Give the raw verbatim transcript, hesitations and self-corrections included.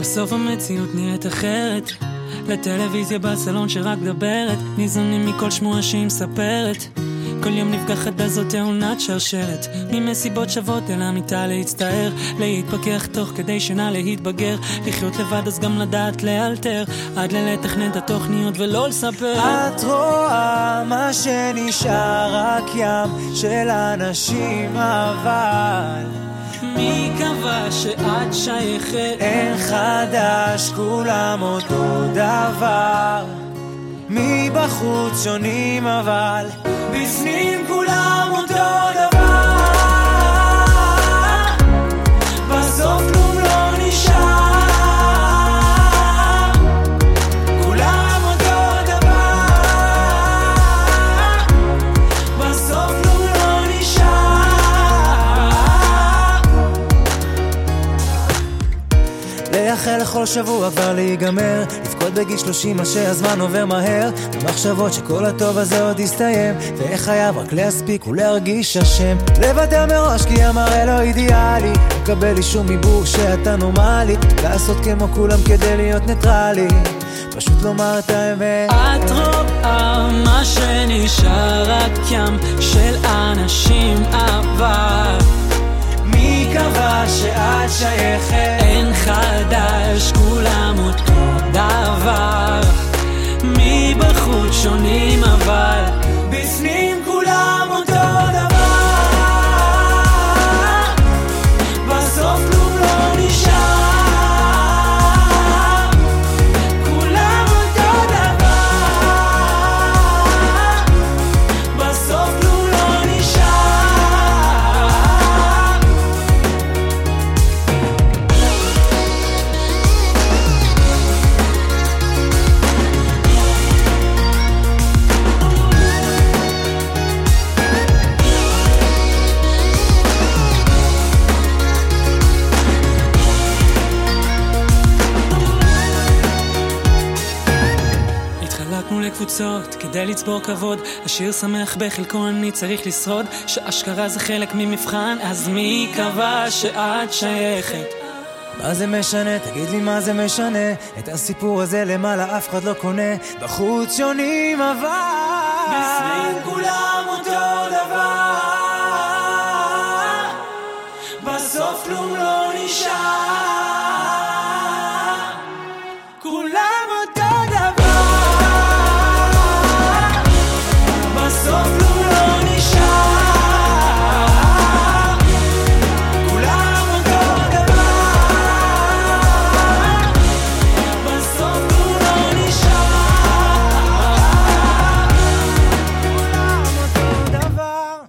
בסוף המציאות נראית אחרת, לטלוויזיה בסלון שרק דברת, ניזונים מכל שמועה שהיא מספרת. כל יום נפגחת בזאת תאונת שרשרת, ממסיבות שוות אל המיטה להצטער, להתפכח תוך כדי שינה להתבגר, לחיות לבד אז גם לדעת לאלתר, עד ללתכנן את התוכניות ולא לספר. את רואה מה שנשאר רק ים של אנשים, אבל מי קבע שאת שייכת? אין חדש, כולם אותו דבר, מבחוץ שונים אבל בפנים כולם אותו דבר, בסוף כלום לא נשאר, כולם אותו דבר, בסוף כלום לא נשאר. לייחל לכל שבוע כבר להיגמר, לבכות בגיל שלושים מה שהזמן עובר מהר, במחשבות שכל הטוב הזה עוד יסתיים, ואיך חייב רק להספיק ולהרגיש השם, לוותר מראש כי המראה לא אידיאלי, לקבל אישום מבור שאתה נורמלי, לעשות כמו כולם כדי להיות ניטרלי, פשוט לומר את האמת. את רואה מה שנשאר רק ים של אנשים, אבל מי קבע שאת שייכת? אין חדש, כולם אותו דבר, מבחוץ שונים אבל בפנים כולם אותו דבר, בסוף כלום לא נשאר, כולם אותו דבר, בסוף כלום לא נשאר. התחלקנו לקבוצות כדי לצבור כבוד, השיר שמח בחלקו אני צריך לשרוד, שאשכרה זה חלק ממבחן, אז מי קבע שאת שייכת? מה זה משנה? תגיד לי מה זה משנה? את הסיפור הזה למעלה אף אחד לא קונה, בחוץ שונים אבל בפנים כולם אותו דבר, בסוף כלום לא נשאר.